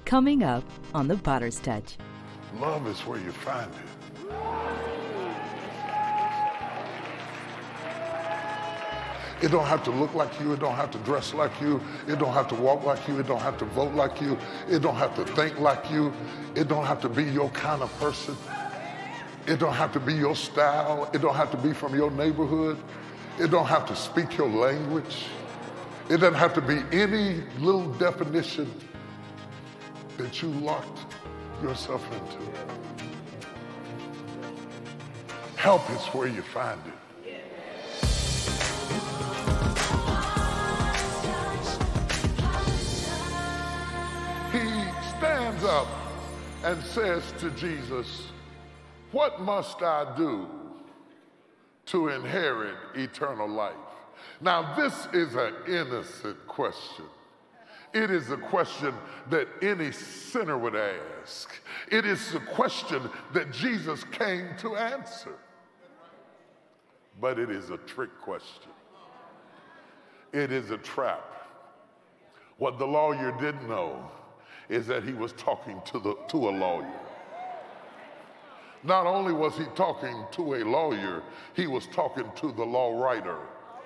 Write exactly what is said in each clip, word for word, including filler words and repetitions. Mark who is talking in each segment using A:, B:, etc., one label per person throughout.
A: Coming up on The Potter's Touch.
B: Love is where you find it. It don't have to look like you. It don't have to dress like you. It don't have to walk like you. It don't have to vote like you. It don't have to think like you. It don't have to be your kind of person. It don't have to be your style. It don't have to be from your neighborhood. It don't have to speak your language. It doesn't have to be any little definition that you locked yourself into. Help is where you find it. He stands up and says to Jesus, "What must I do to inherit eternal life?" Now, this is an innocent question. It is a question that any sinner would ask. It is a question that Jesus came to answer. But it is a trick question. It is a trap. What the lawyer didn't know is that he was talking to, the, to a lawyer. Not only was he talking to a lawyer, he was talking to the law writer.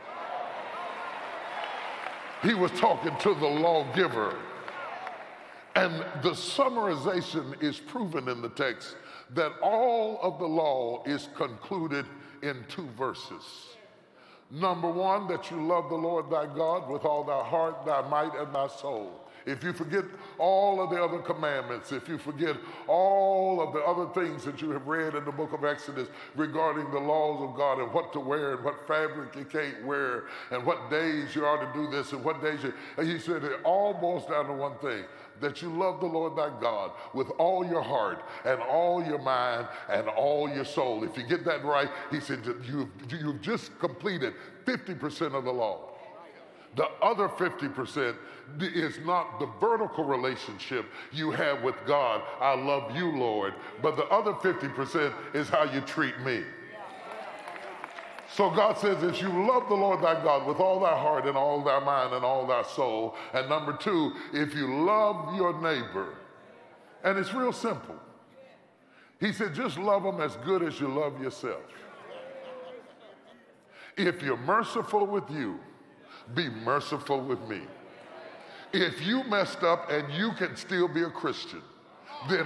B: He was talking to the lawgiver. And the summarization is proven in the text that all of the law is concluded in two verses. Number one, that you love the Lord thy God with all thy heart, thy might, and thy soul. If you forget all of the other commandments, if you forget all of the other things that you have read in the book of Exodus regarding the laws of God and what to wear and what fabric you can't wear and what days you are to do this and what days you, and he said it all boils down to one thing, that you love the Lord thy God with all your heart and all your mind and all your soul. If you get that right, he said you've, you've just completed fifty percent of the law. The other fifty percent is not the vertical relationship you have with God. I love you, Lord. But the other fifty percent is how you treat me. So God says, if you love the Lord thy God with all thy heart and all thy mind and all thy soul. And number two, if you love your neighbor. And it's real simple. He said, just love them as good as you love yourself. If you're merciful with you, be merciful with me. If you messed up and you can still be a Christian, then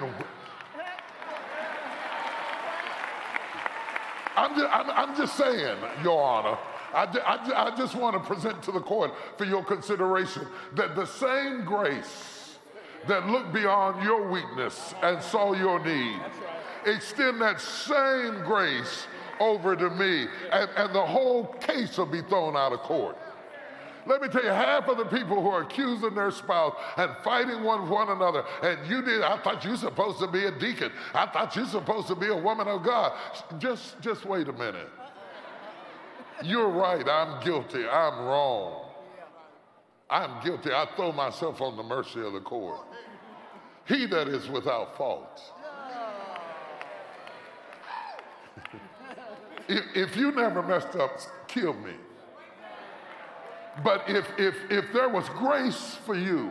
B: I'm just, I'm, I'm just saying, Your Honor, I, I, I just want to present to the court for your consideration that the same grace that looked beyond your weakness and saw your need, extend that same grace over to me, and, and the whole case will be thrown out of court. Let me tell you, half of the people who are accusing their spouse and fighting one with one another, and you did, I thought you were supposed to be a deacon. I thought you were supposed to be a woman of God. Just, just wait a minute. You're right, I'm guilty, I'm wrong. I'm guilty, I throw myself on the mercy of the court. He that is without fault. if, if you never messed up, kill me. But if, if, if there was grace for you,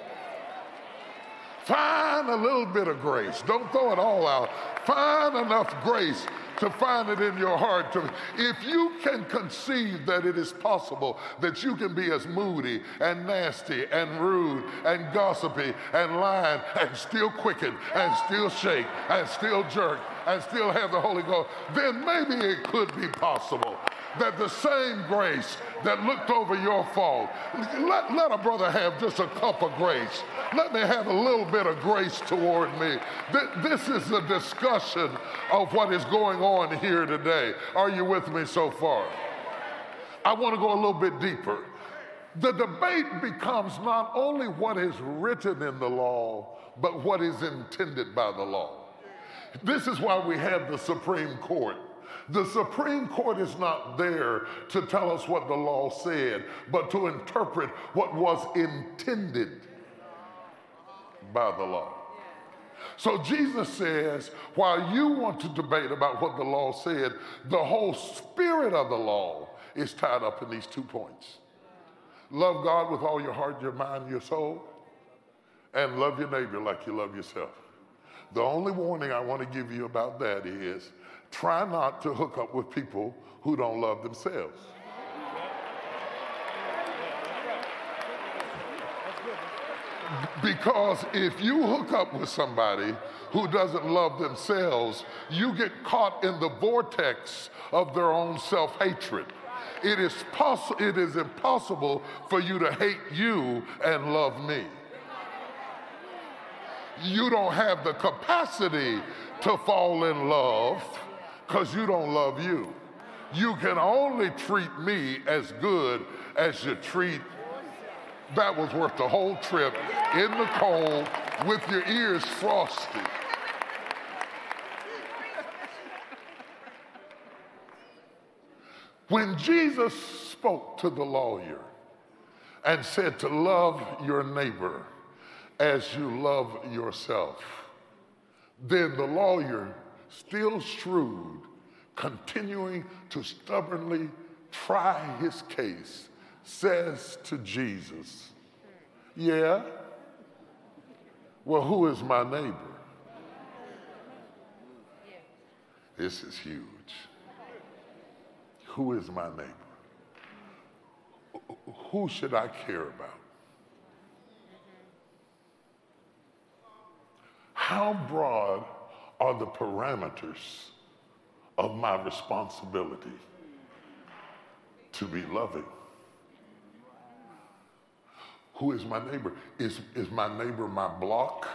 B: find a little bit of grace. Don't throw it all out. Find enough grace to find it in your heart. To, if you can conceive that it is possible that you can be as moody and nasty and rude and gossipy and lying and still quicken and still shake and still jerk and still have the Holy Ghost, then maybe it could be possible that the same grace that looked over your fault, let, let a brother have just a cup of grace. Let me have a little bit of grace toward me. Th- this is a discussion of what is going on here today. Are you with me so far? I want to go a little bit deeper. The debate becomes not only what is written in the law, but what is intended by the law. This is why we have the Supreme Court. The Supreme Court is not there to tell us what the law said, but to interpret what was intended by the law. So Jesus says, while you want to debate about what the law said, the whole spirit of the law is tied up in these two points. Love God with all your heart, your mind, your soul, and love your neighbor like you love yourself. The only warning I want to give you about that is try not to hook up with people who don't love themselves. Because if you hook up with somebody who doesn't love themselves, you get caught in the vortex of their own self-hatred. It is poss- it is impossible for you to hate you and love me. You don't have the capacity to fall in love because you don't love you. You can only treat me as good as you treat. That was worth the whole trip in the cold with your ears frosty. When Jesus spoke to the lawyer and said to love your neighbor as you love yourself, then the lawyer, still shrewd, continuing to stubbornly try his case, says to Jesus, yeah, well, who is my neighbor? This is huge. Who is my neighbor? Who should I care about? How broad are the parameters of my responsibility to be loving? Who is my neighbor? Is, is my neighbor my block?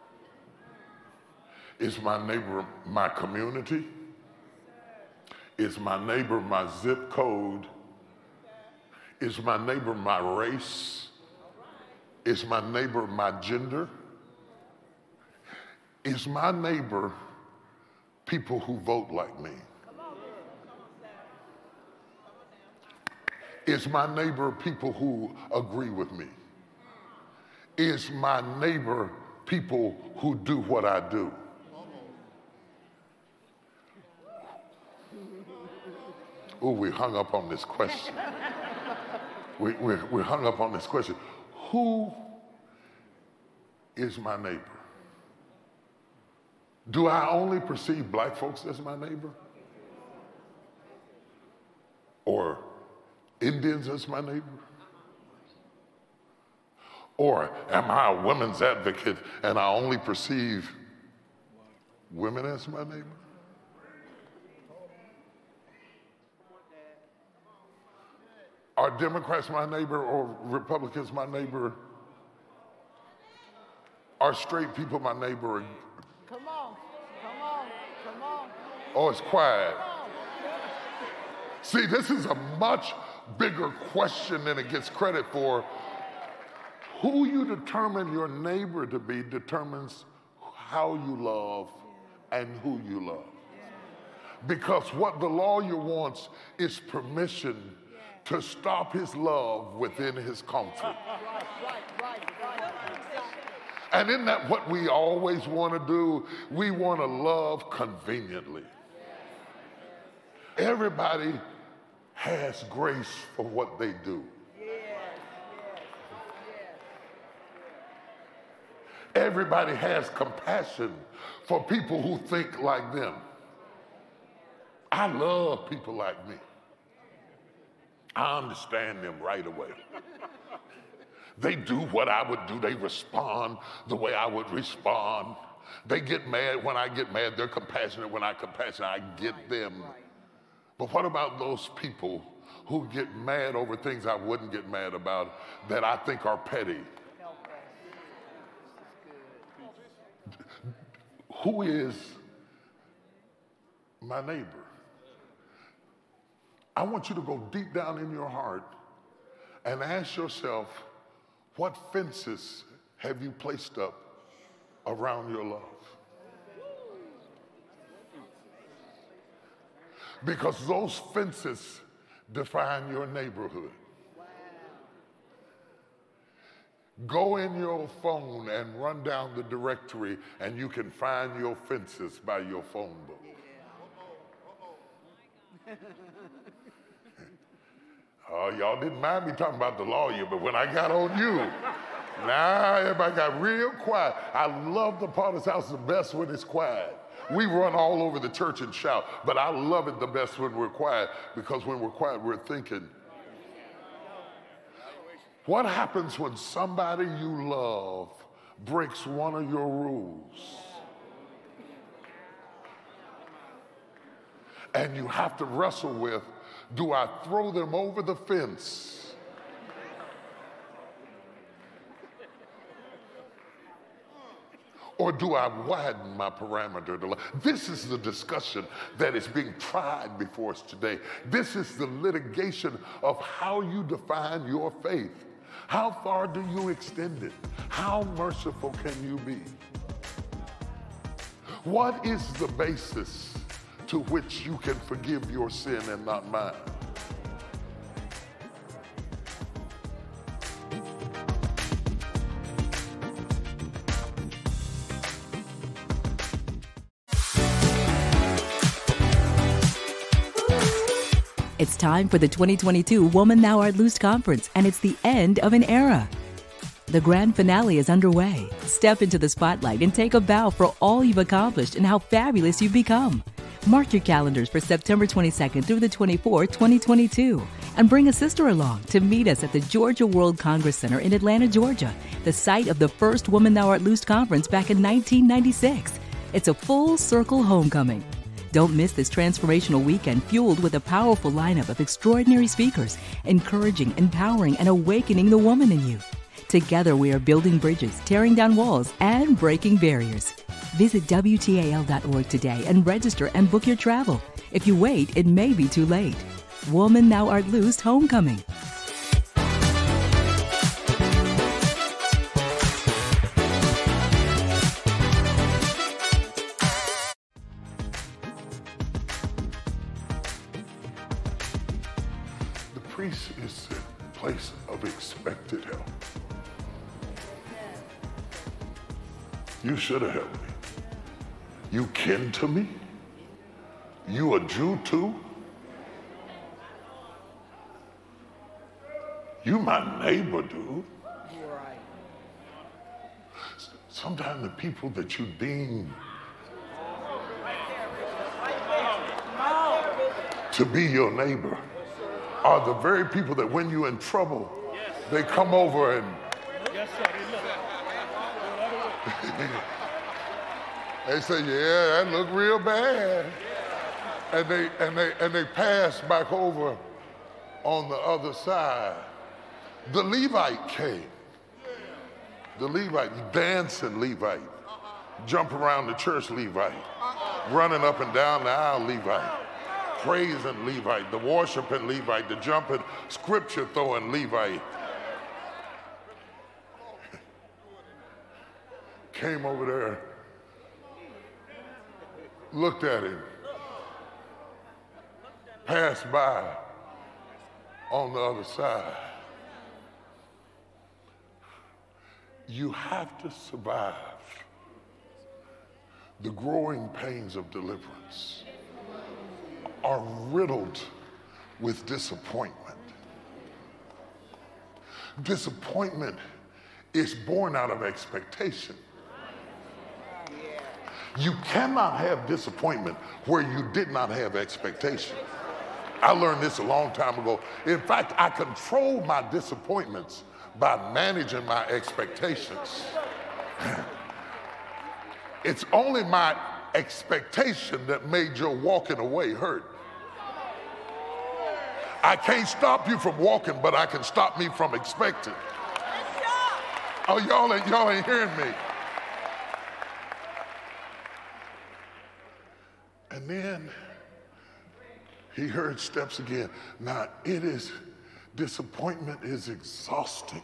B: Is my neighbor my community? Is my neighbor my zip code? Is my neighbor my race? Is my neighbor my gender? Is my neighbor people who vote like me? Is my neighbor people who agree with me? Is my neighbor people who do what I do? Oh, we hung up on this question. we, we, we hung up on this question. Who is my neighbor? Do I only perceive black folks as my neighbor? Or Indians as my neighbor? Or am I a women's advocate and I only perceive women as my neighbor? Are Democrats my neighbor or Republicans my neighbor? Are straight people my neighbor?
C: Come on, come on, come on.
B: Oh, it's quiet. See, this is a much bigger question than it gets credit for. Who you determine your neighbor to be determines how you love and who you love. Because what the lawyer wants is permission to stop his love within his comfort. And isn't that what we always want to do? We want to love conveniently. Everybody has grace for what they do. Everybody has compassion for people who think like them. I love people like me. I understand them right away. They do what I would do. They respond the way I would respond. They get mad when I get mad. They're compassionate when I'm compassionate. I get them. But what about those people who get mad over things I wouldn't get mad about that I think are petty? Who is my neighbor? I want you to go deep down in your heart and ask yourself, what fences have you placed up around your love? Because those fences define your neighborhood. Go in your phone and run down the directory and you can find your fences by your phone book. Oh, y'all didn't mind me talking about the lawyer, but when I got on you, Now everybody got real quiet. I love the Potter's house the best when it's quiet. We run all over the church and shout, but I love it the best when we're quiet, because when we're quiet, we're thinking. What happens when somebody you love breaks one of your rules? And you have to wrestle with, do I throw them over the fence? Or do I widen my parameter? To this is the discussion that is being tried before us today. This is the litigation of how you define your faith. How far do you extend it? How merciful can you be? What is the basis to which you can forgive your sin and not mine?
A: It's time for the twenty twenty-two Woman Thou Art Loosed Conference, and it's the end of an era. The grand finale is underway. Step into the spotlight and take a bow for all you've accomplished and how fabulous you've become. Mark your calendars for September twenty-second through the twenty-fourth, twenty twenty-two, and bring a sister along to meet us at the Georgia World Congress Center in Atlanta, Georgia, the site of the first Woman Thou Art Loosed Conference back in nineteen ninety-six. It's a full circle homecoming. Don't miss this transformational weekend fueled with a powerful lineup of extraordinary speakers, encouraging, empowering, and awakening the woman in you. Together, we are building bridges, tearing down walls, and breaking barriers. Visit W T A L dot org today and register and book your travel. If you wait, it may be too late. Woman Thou Art Loosed Homecoming.
B: Priest is a place of expected help. You should have helped me. You kin to me? You a Jew too? You my neighbor, dude.
C: Right.
B: Sometimes the people that you deem to be your neighbor are the very people that when you're in trouble, yes, they come over and yes, sir, they say, yeah, that look real bad. And they and they and they pass back over on the other side. The Levite came. The Levite, dancing Levite, jump around the church Levite, running up and down the aisle Levite, praising Levite, the worshiping Levite, the jumping, scripture throwing Levite. Came over there, looked at him, passed by on the other side. You have to survive the growing pains of deliverance. Are riddled with disappointment. Disappointment is born out of expectation. You cannot have disappointment where you did not have expectation. I learned this a long time ago. In fact, I control my disappointments by managing my expectations. It's only my expectation that made your walking away hurt. I can't stop you from walking, but I can stop me from expecting. Oh, y'all ain't, y'all ain't hearing me. And then he heard steps again. Now, it is, disappointment is exhausting.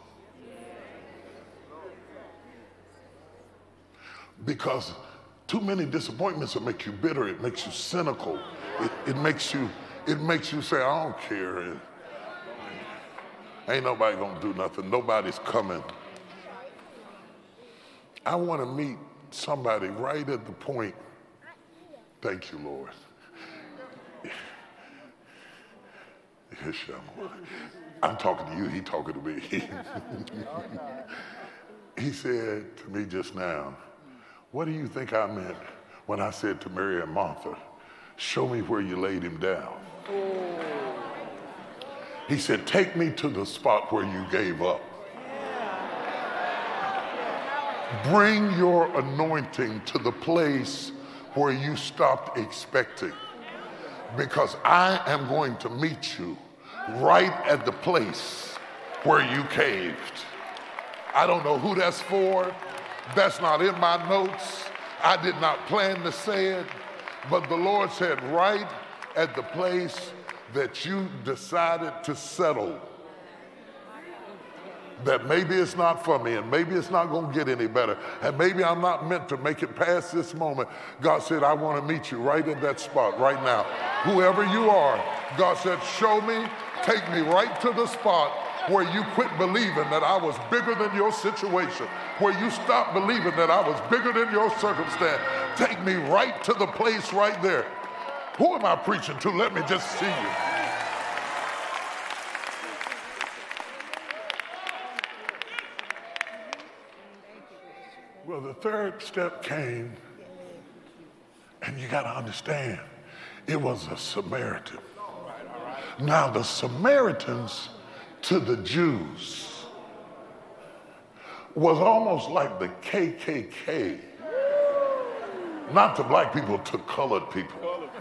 B: Because too many disappointments will make you bitter. It makes you cynical. It, it makes you, it makes you say, I don't care. Ain't nobody gonna do nothing. Nobody's coming. I want to meet somebody right at the point. Thank you, Lord. I'm talking to you, he talking to me. he said to me just now, what do you think I meant when I said to Mary and Martha, show me where you laid him down? He said, take me to the spot where you gave up. Bring your anointing to the place where you stopped expecting, because I am going to meet you right at the place where you caved. I don't know who that's for. That's not in my notes. I did not plan to say it, but the Lord said right at the place that you decided to settle, that maybe it's not for me, and maybe it's not going to get any better, and maybe I'm not meant to make it past this moment. God said, I want to meet you right in that spot right now. Whoever you are, God said, show me, take me right to the spot where you quit believing that I was bigger than your situation, where you stopped believing that I was bigger than your circumstance. Take me right to the place right there. Who am I preaching to? Let me just see you. Well, the third step came, and you got to understand, it was a Samaritan. Now, the Samaritans to the Jews was almost like the K K K, not to black people, to colored people.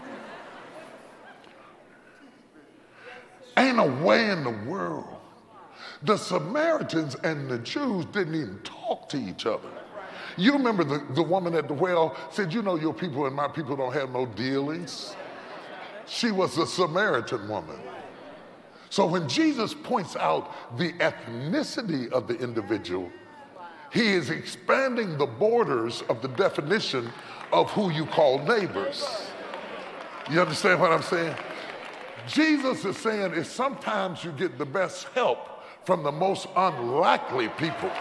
B: Ain't a way in the world. The Samaritans and the Jews didn't even talk to each other. You remember the, the woman at the well said, you know, your people and my people don't have no dealings. She was a Samaritan woman. So when Jesus points out the ethnicity of the individual, he is expanding the borders of the definition of who you call neighbors. You understand what I'm saying? Jesus is saying is sometimes you get the best help from the most unlikely people.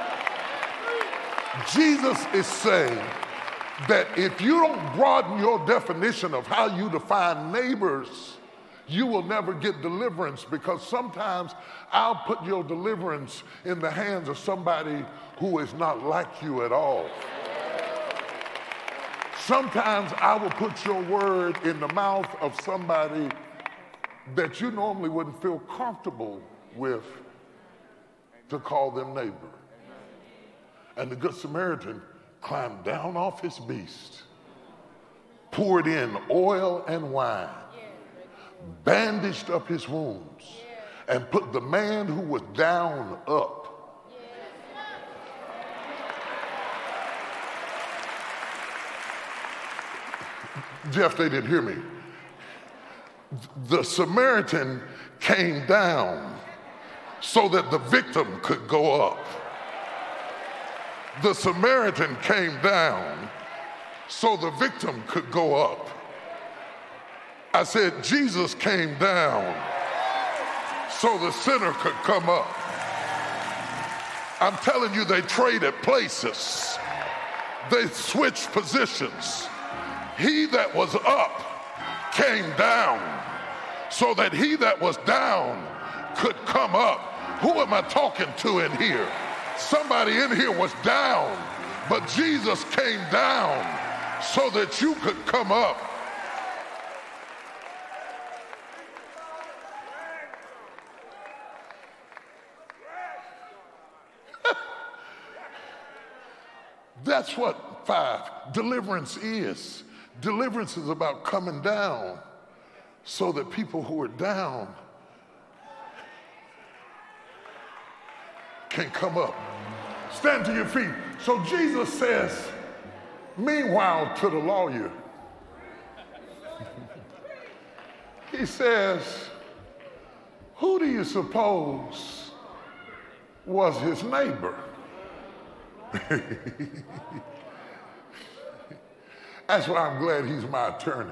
B: Jesus is saying that if you don't broaden your definition of how you define neighbors, you will never get deliverance, because sometimes I'll put your deliverance in the hands of somebody who is not like you at all. Sometimes I will put your word in the mouth of somebody that you normally wouldn't feel comfortable with to call them neighbor. And the Good Samaritan climbed down off his beast, poured in oil and wine, bandaged up his wounds, and put the man who was down up. Jeff, they didn't hear me. The Samaritan came down so that the victim could go up. The Samaritan came down so the victim could go up. I said, Jesus came down so the sinner could come up. I'm telling you, they traded places. They switched positions. He that was up came down so that he that was down could come up. Who am I talking to in here? Somebody in here was down, but Jesus came down so that you could come up. That's what five, deliverance is. Deliverance is about coming down so that people who are down can come up. Stand to your feet. So Jesus says, meanwhile, to the lawyer, he says, who do you suppose was his neighbor? That's why I'm glad he's my attorney,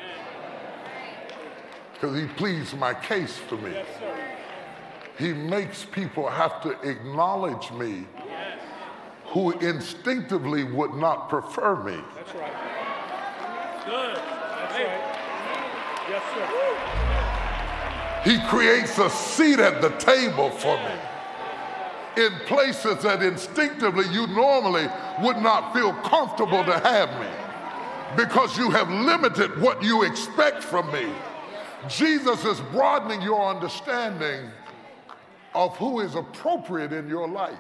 B: because he pleads my case for me.
D: Yes, sir.
B: He makes people have to acknowledge me
D: Yes.
B: who instinctively would not prefer me.
D: That's right. Good. That's right. Yes, sir.
B: He creates a seat at the table for me. in places that instinctively you normally would not feel comfortable to have me, because you have limited what you expect from me. Jesus is broadening your understanding of who is appropriate in your life.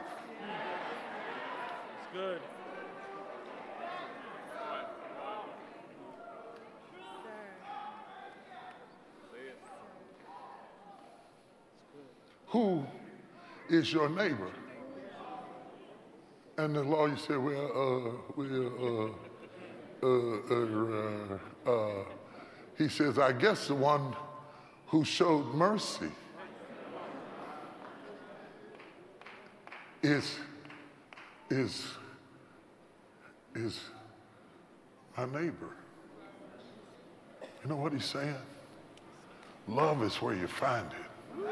D: It's good.
B: Who is your neighbor? And the lawyer said, well, uh, well, uh, uh, uh, uh, he says, I guess the one who showed mercy is, is, is my neighbor. You know what he's saying? Love is where you find it.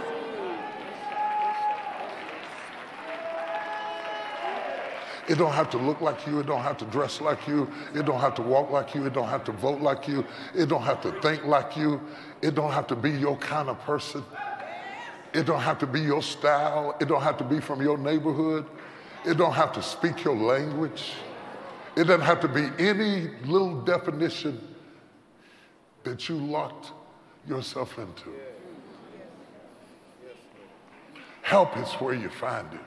B: It don't have to look like you. It don't have to dress like you. It don't have to walk like you. It don't have to vote like you. It don't have to think like you. It don't have to be your kind of person. It don't have to be your style. It don't have to be from your neighborhood. It don't have to speak your language. It doesn't have to be any little definition that you locked yourself into. Help is where you find it.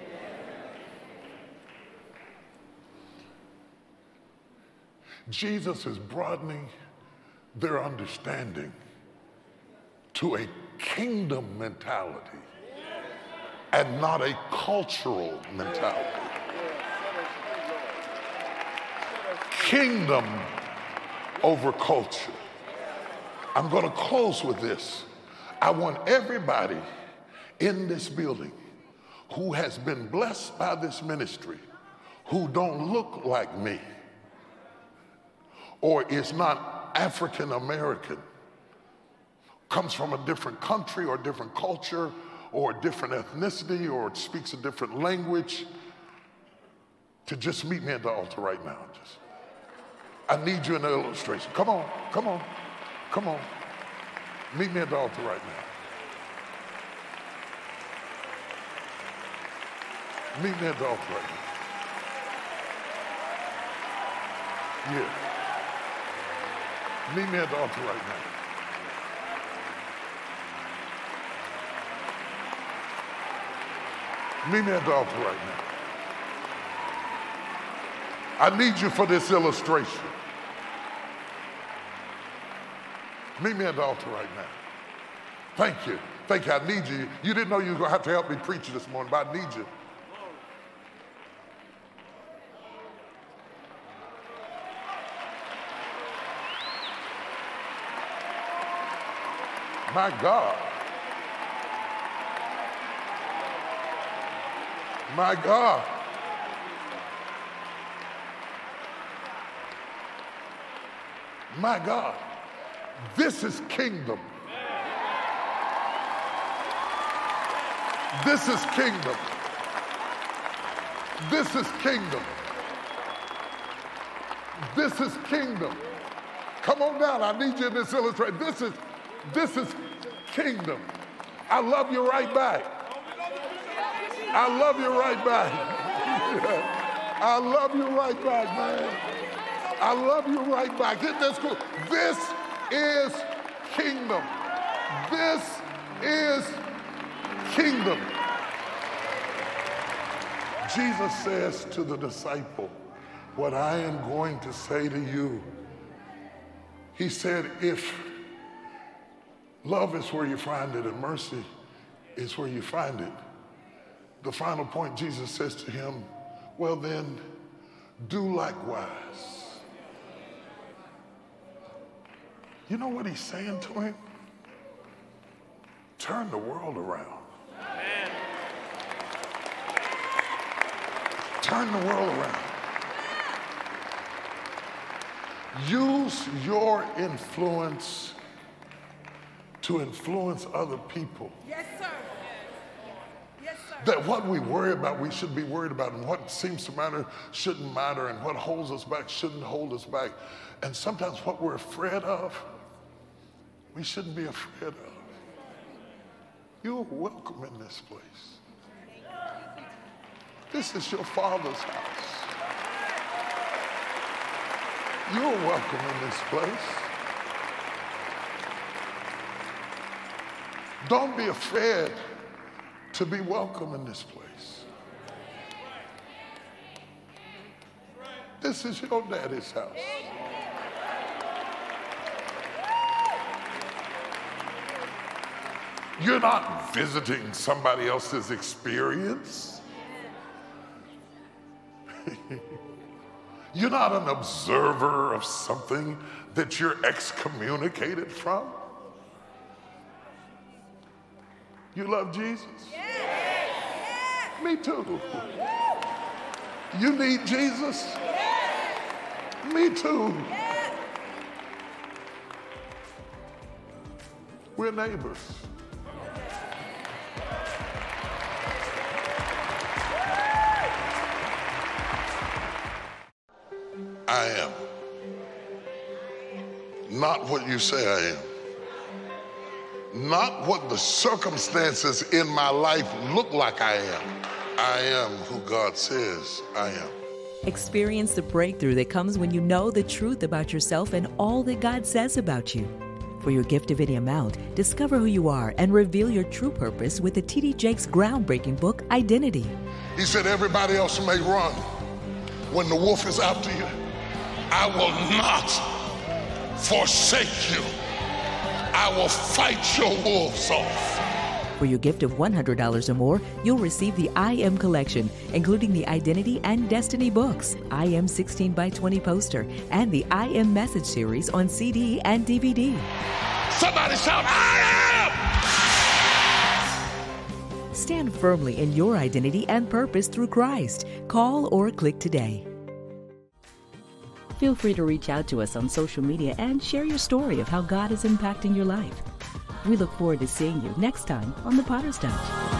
B: Jesus is broadening their understanding to a kingdom mentality and not a cultural mentality. Kingdom over culture. I'm going to close with this. I want everybody in this building who has been blessed by this ministry, who don't look like me, or is not African American, comes from a different country or different culture or a different ethnicity or speaks a different language, to just meet me at the altar right now. Just, I need you in the illustration. Come on, come on, come on. Meet me at the altar right now. Meet me at the altar right now. Yeah. Meet me at the altar right now. Meet me at the altar right now. I need you for this illustration. Meet me at the altar right now. Thank you. Thank you. I need you. You didn't know you were going to have to help me preach this morning, but I need you. My God. My God. My God. This is kingdom. This is kingdom. This is kingdom. This is kingdom. Come on down. I need you in this illustration. This is This is kingdom. I love you right back. I love you right back. I love you right back, man. I love you right back. Isn't this cool? This is kingdom. This is kingdom. Jesus says to the disciple, what I am going to say to you. He said, if love is where you find it, and mercy is where you find it. The final point, Jesus says to him, well then, do likewise. You know what he's saying to him? Turn the world around. Amen. Turn the world around. Use your influence to influence other people.
C: Yes, sir. Yes, sir.
B: That what we worry about, we should be worried about, and what seems to matter shouldn't matter, and what holds us back shouldn't hold us back. And sometimes what we're afraid of, we shouldn't be afraid of. You're welcome in this place. This is your Father's house. You're welcome in this place. Don't be afraid to be welcome in this place. This is your daddy's house. You're not visiting somebody else's experience. You're not an observer of something that you're excommunicated from. You love Jesus? Me too. You need Jesus? Me too. We're neighbors. I am not what you say I am. Not what the circumstances in my life look like I am. I am who God says I am.
A: Experience the breakthrough that comes when you know the truth about yourself and all that God says about you. For your gift of any amount, discover who you are and reveal your true purpose with the T D Jakes groundbreaking book, Identity.
B: He said, everybody else may run when the wolf is after you. I will not forsake you. I will fight your wolves off.
A: For your gift of one hundred dollars or more, you'll receive the I Am collection, including the Identity and Destiny books, I Am sixteen by twenty poster, and the I Am Message series on C D and D V D.
B: Somebody shout, I am!
A: Stand firmly in your identity and purpose through Christ. Call or click today. Feel free to reach out to us on social media and share your story of how God is impacting your life. We look forward to seeing you next time on The Potter's Touch.